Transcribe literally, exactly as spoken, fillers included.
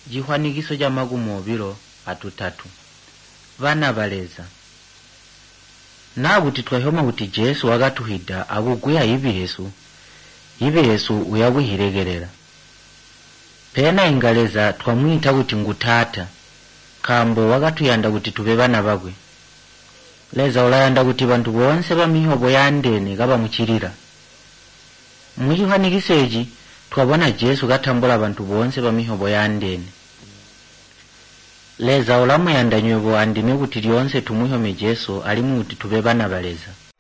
Chifanikiso cha makumi obiro atutatu. Vana baleza. Nakuti twahoma kuti Jesu wakatuhida akugwiya ivi Yesu. Ivi Yesu uyakuhiregerera. Pena ingaleza twamwita kuti ngutata. Kambo wakatuyanda kuti tupe bana bakwe. Leza ulayanda kuti bantu bonse bamihobo yandene kaba muchirira. Muchifanikiso ichi twabona Jesu katambula bantu bonse bamihobo yandene. Leza ulamuyanda nywebo andime kuti lyonse tumuhome Jesu alimu kuti tupe bana baleza.